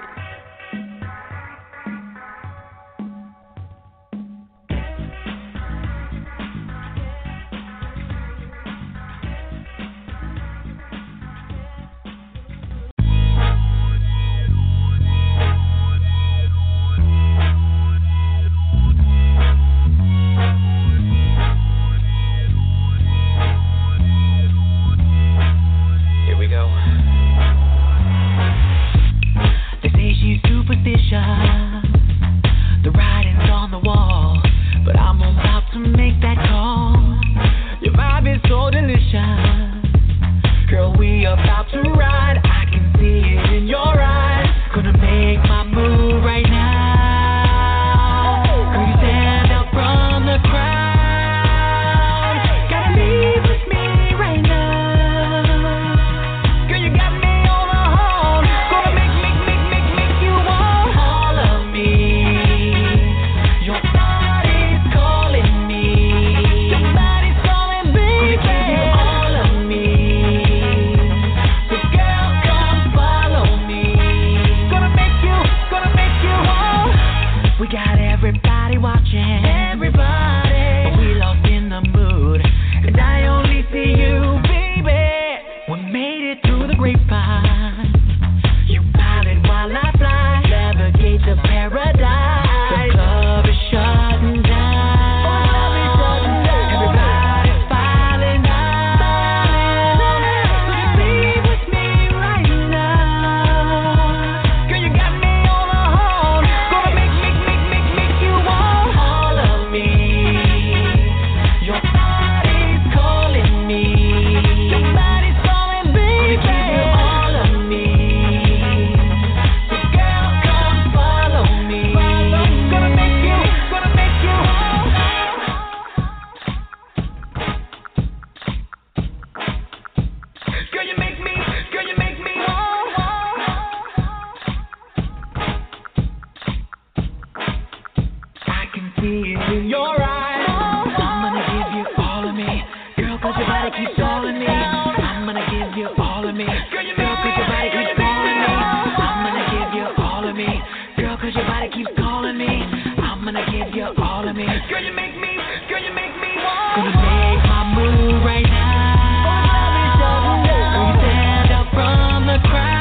you all of me. Girl, you make me, girl, you make me want. Gonna make my move right now. Girl, you stand up from the crowd.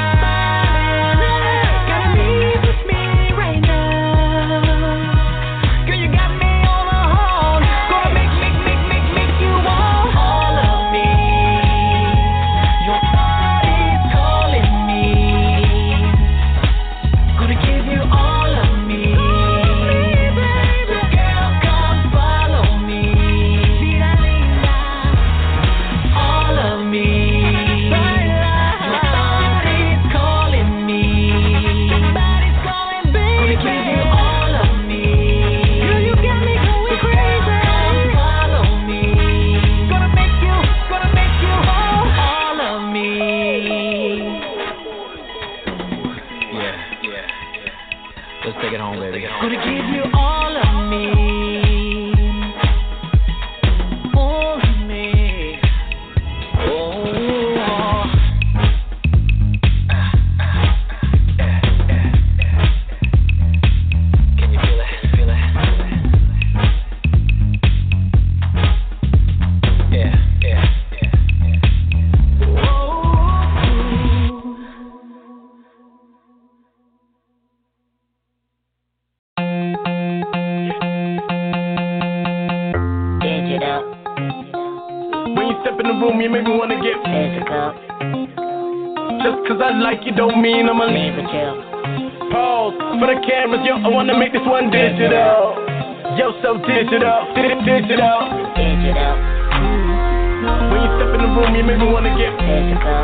Don't mean I'ma leave with you. Pause for the cameras, yo. I wanna make this one digital. Yo, so digital, digital, digital. When you step in the room, you make me wanna get physical.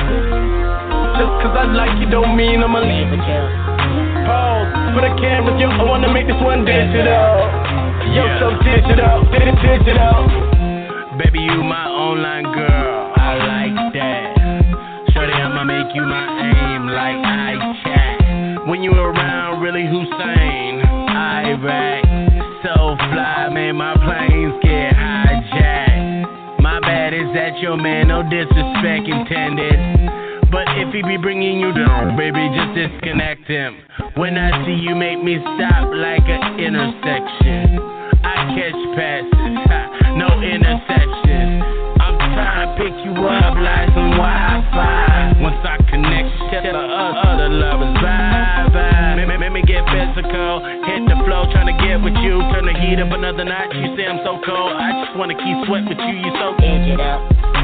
Just cause I like you, don't mean I'ma leave with you. Pause for the cameras, yo. I wanna make this one digital. Yo, so digital, digital. Baby, you my online girl. I like that. Shorty, I'ma make you my aim like I chat. When you around, really Hussein, Iraq. So fly, man, my planes get hijacked. My bad, is that your man? No disrespect intended. But if he be bringing you down, baby, just disconnect him. When I see you, make me stop like an intersection. I catch passes, ha, no interceptions. I'm trying to pick you up like some Wi-Fi. Once I connect, tell the other lovers bye bye. Make, make me get physical, hit the flow, trying to get with you. Turn the heat up another notch. You say I'm so cold, I just wanna keep sweat with you. You so digital.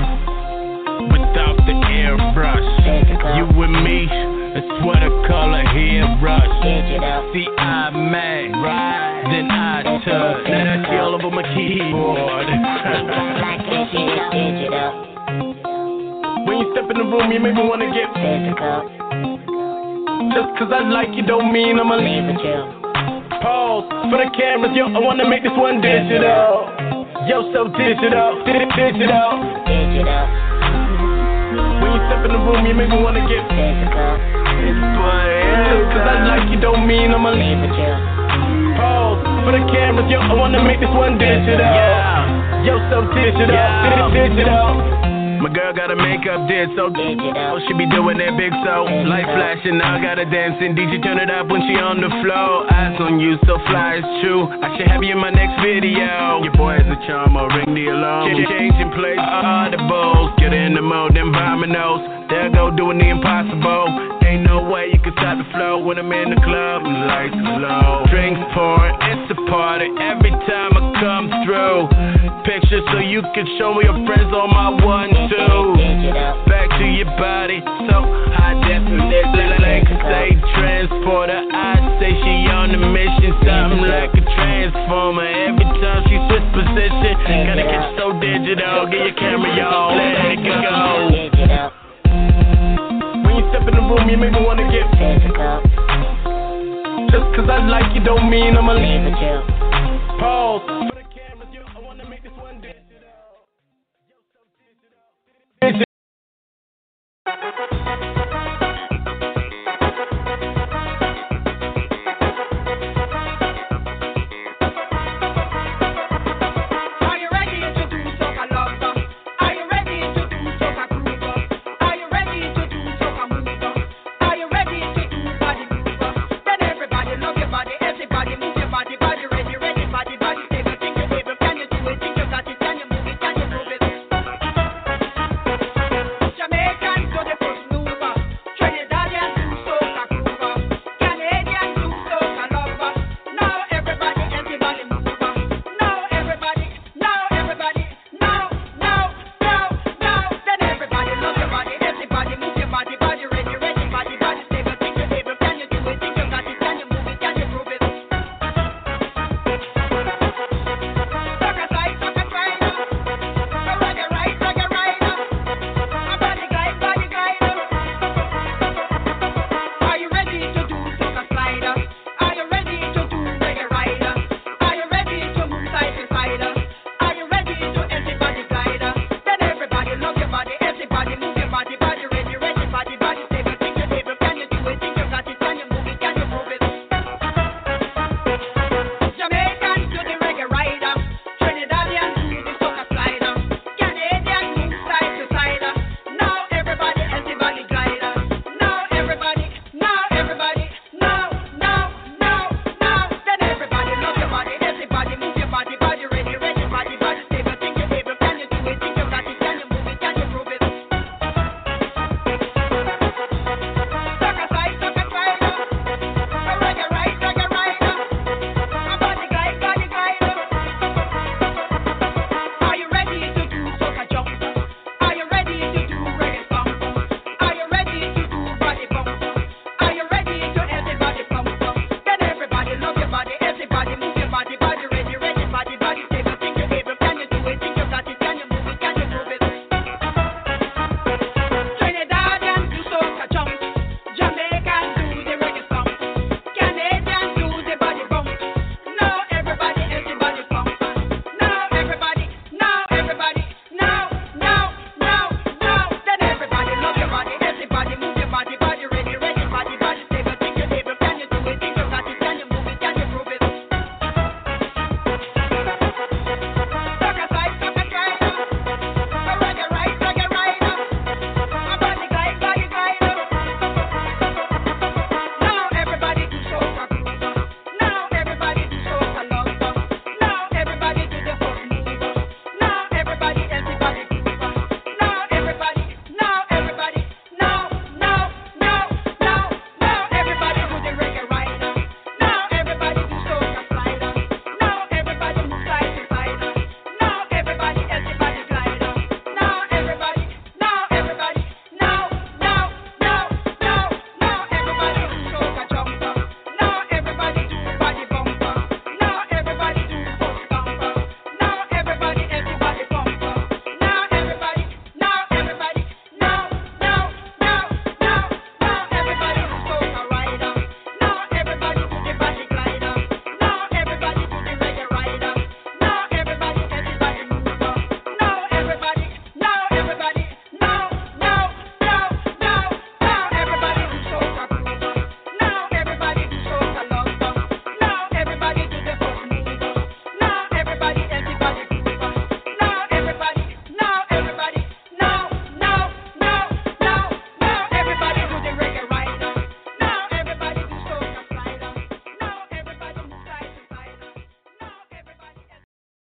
Without the airbrush, physical. You and me, it's what I call a hairbrush. Digital. See, I mad, right? Then I touch. Now that's all over my keyboard. Like digital. When you step in the room, you make me wanna get physical. Just cause I like you, don't mean I'ma leave with you. Pause for the cameras, yo. I wanna make this one digital. Yo, so digital, digital, digital. When you step in the room, you make me wanna get physical. Just cause I like you, don't mean I'ma leave with you. Pause for the cameras, yo. I wanna make this one digital. Yeah. Yo, so digital, yeah. Digital. My girl got her makeup did so digital. She be doing that big so light flashing, now I got her dancing. D J turn it up when she on the floor. Eyes on you, so fly, it's true. I should have you in my next video. Your boy is a charmer, ring the alarm. Changing place, audibles. Get in the mode, then buy my nose. There go doing the impossible. Ain't no way you can stop the flow when I'm in the club. Lights low, drinks pouring, it's a party every time I come through. Pictures so you can show me your friends on my one two. Back to your body, so high definition, like say transporter. I say she on the mission, something like a transformer. Every time she switch position, gotta get so digital. Get your camera, y'all, let it go. When you step in the room, you make me wanna get physical. Just cause I like you, don't mean I'ma leave with you. Pause for the cameras, yo. I wanna make this one digital. Digital. Everybody move your body, body ready, ready.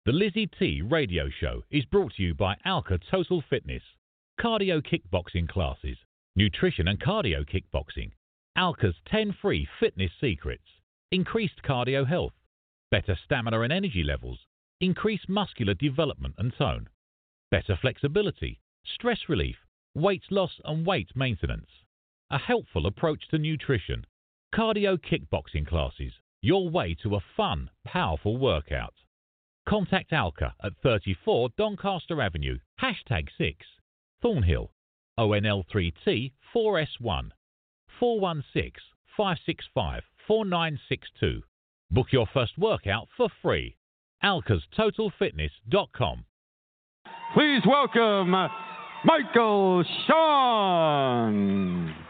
The Lizzie T Radio Show is brought to you by Alka Total Fitness, cardio kickboxing classes, nutrition and cardio kickboxing, Alka's ten free fitness secrets, increased cardio health, better stamina and energy levels, increased muscular development and tone, better flexibility, stress relief, weight loss and weight maintenance, a helpful approach to nutrition, cardio kickboxing classes, your way to a fun, powerful workout. Contact Alka at thirty-four Doncaster Avenue, hashtag six, Thornhill, O N L three T four S one, four one six, five six five, four nine six two. Book your first workout for free. alkas total fitness dot com. Please welcome Michael Sean.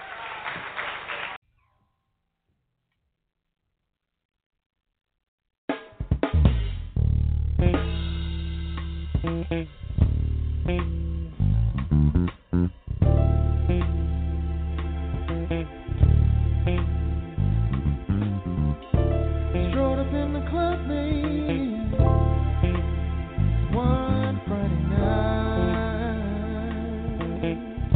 Strolled up in the club late one Friday night.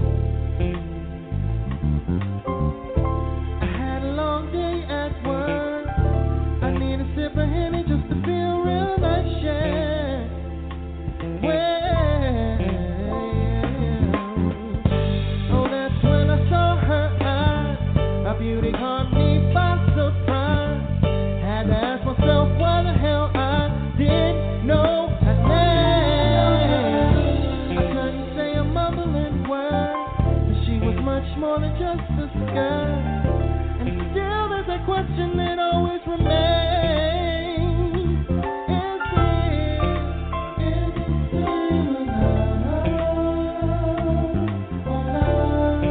I had a long day at work. I need a sip of Henny just to feel real nice, yeah. Well, oh, that's when I saw her eyes. A beauty caught me by surprise. Had to ask myself why the hell I didn't know her name. I couldn't say a mumbling word, but she was much more than just a skirt. And still there's that question that always remains. Is this, is this still love or not?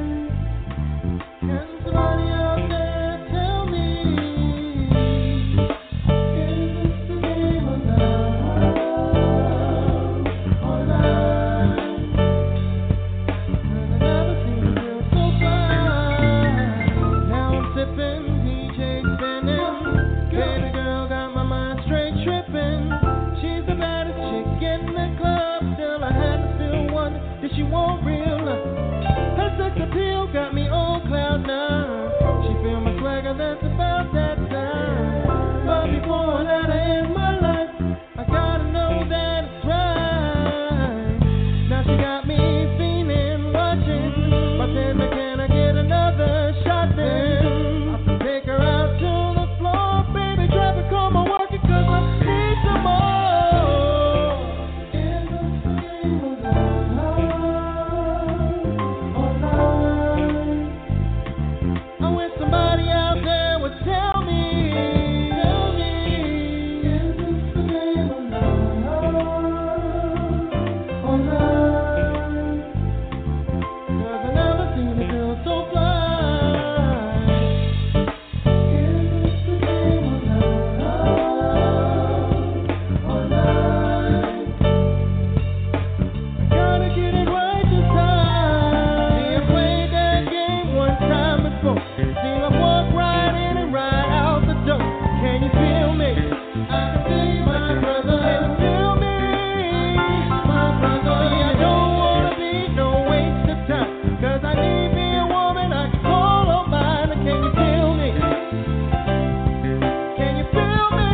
Can somebody out there tell me, is this the game of love or not? 'Cause I never seem to feel so fine. Now I'm sipping, P J spinning. Baby girl got my mind straight tripping. She's the baddest chick in the club. Still I had to still wonder, did she want real love? Her sex appeal got me on cloud nine. She feel my swagger, that's about that time. But before that I end my life, I gotta know that it's right. Now she got me fiending, watching. Bartender, can I get another shot then? I can take her out to the floor, baby, drop it, come on, work it, 'cause I need some more. Is this the game of love or not? I wish somebody out there would tell me, tell me, is this the game of love or not? 'Cause I never seem to feel so fly. Is this the game of love or not? I gotta get it right this time. See, I played that game one time before. See, I walk right in and right out the door. Can you feel me? I can see my brother. Can you feel me? My brother. See, I don't wanna be no waste of time. 'Cause I need me a woman I can call on mine. Can you feel me? Can you feel me?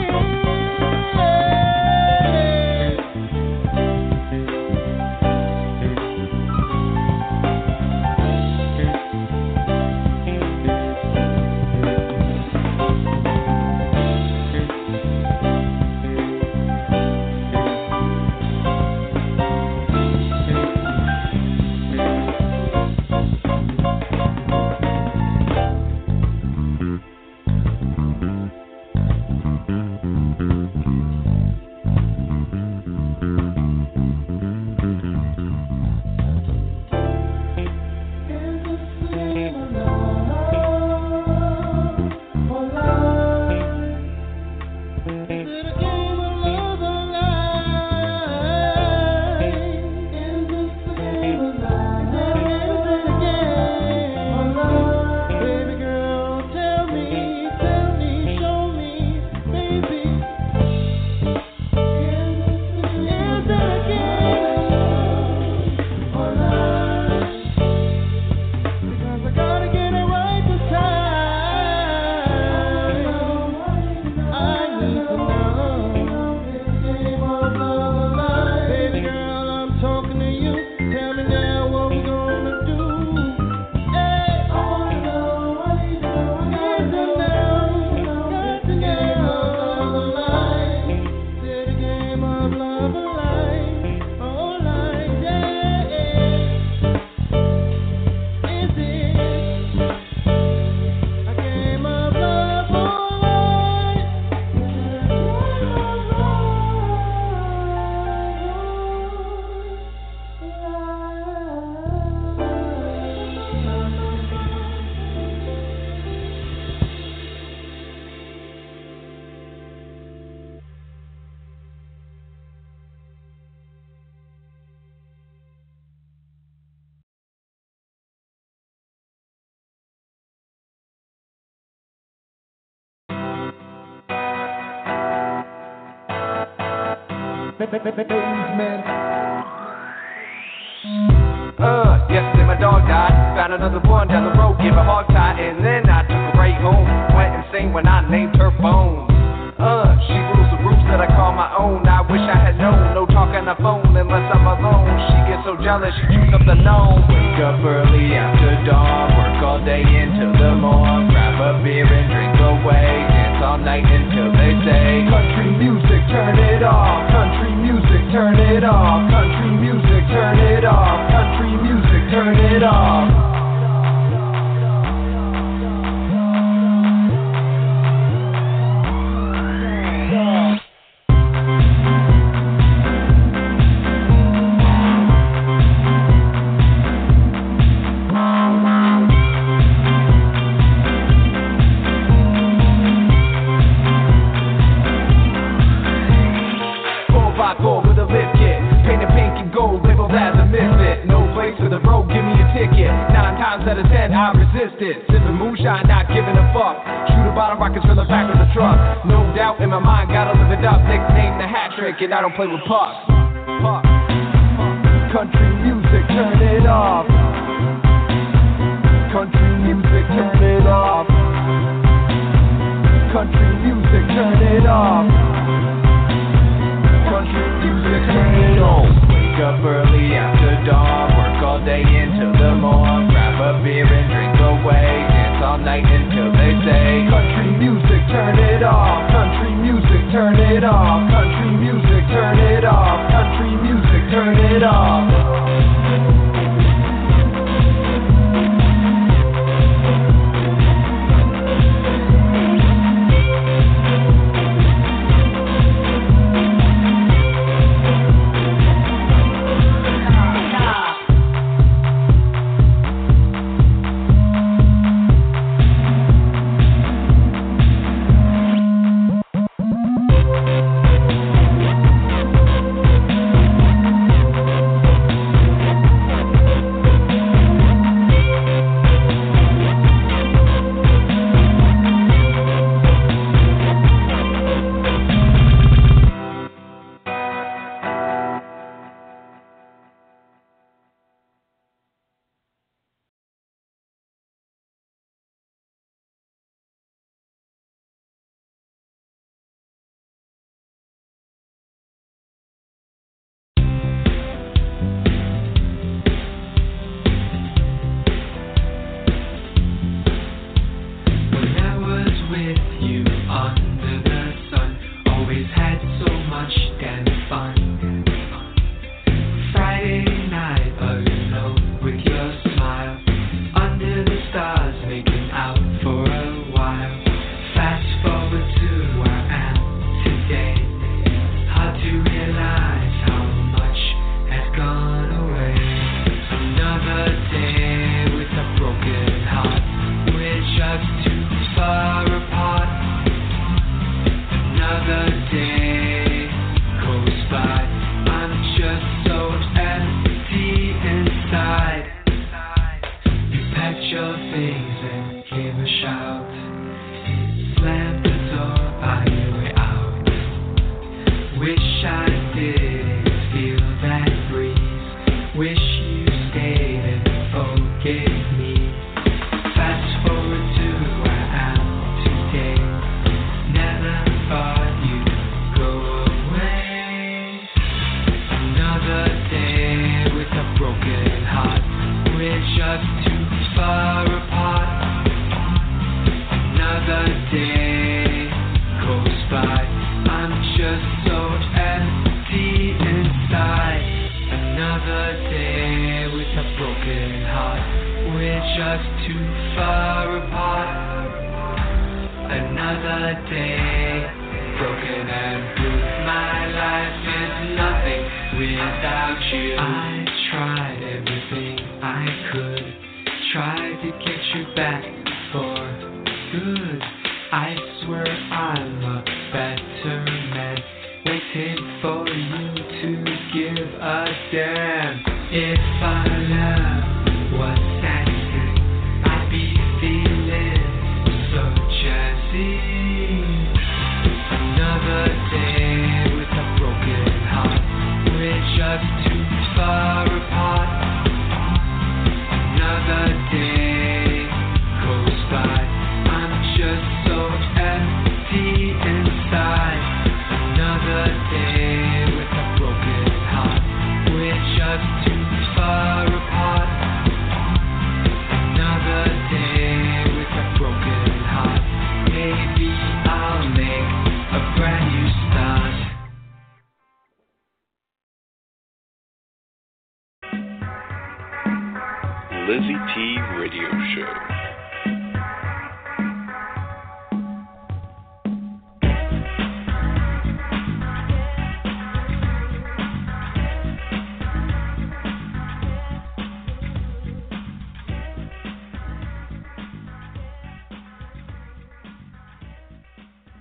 basement. Uh, yesterday my dog died. Found another one down the road, gave a hog tie, and then I took her right home. Went insane when I named her Bones. Uh, she rules the roots that I call my own. I wish I had known, no talk on the phone unless I'm alone. She gets so jealous, she chews up the gnome. Wake up early after dawn, work all day until the morn. Grab a beer and drink away, dance all night until they say country music, turn it off. Country music, turn it off. Country music, turn it off. Country music, turn it off. I resist it, sipping moonshine, not giving a fuck. Shoot a bottle rockets from the back of the truck. No doubt in my mind, gotta live it up. Nickname the hat trick, and I don't play with pucks. Puck. Country music, turn it off. Country music, turn it off. Country music, turn it off. Country music, turn it on. Wake up early after dawn, work all day until the morn. Grab a beer and drink away, dance all night until they say country music, turn it off. Country music, turn it off. Country music, turn it off. Country music, turn it off. Another day with a broken heart.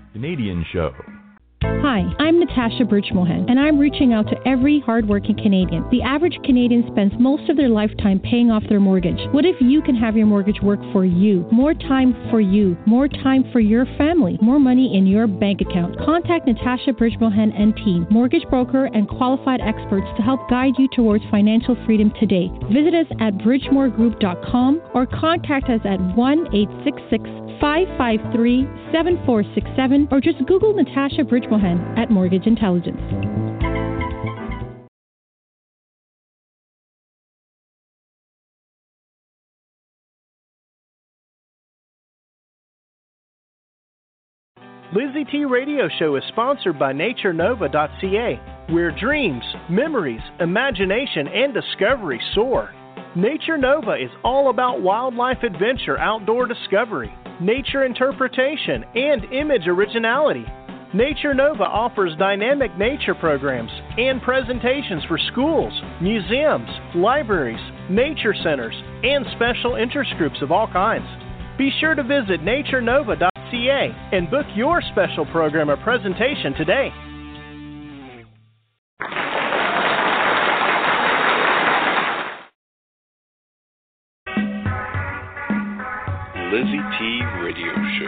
Canadian Show. Hi, I'm Natasha Birchmohan, and I'm reaching out to every hardworking Canadian. The average Canadian spends most of their lifetime paying off their mortgage. What if you can have your mortgage work for you? More time for you. More time for your family. More money in your bank account. Contact Natasha Birchmohan and team, mortgage broker and qualified experts to help guide you towards financial freedom today. Visit us at bridgemore group dot com or contact us at one eight six six, five five three, seven four six seven or just Google Natasha Birchmohan at Mortgage Intelligence. Lizzie T Radio Show is sponsored by nature nova dot c a, where dreams, memories, imagination, and discovery soar. Nature Nova is all about wildlife adventure, outdoor discovery, nature interpretation, and image originality. Nature Nova offers dynamic nature programs and presentations for schools, museums, libraries, nature centers, and special interest groups of all kinds. Be sure to visit nature nova dot c a and book your special program or presentation today. Lizzie T Radio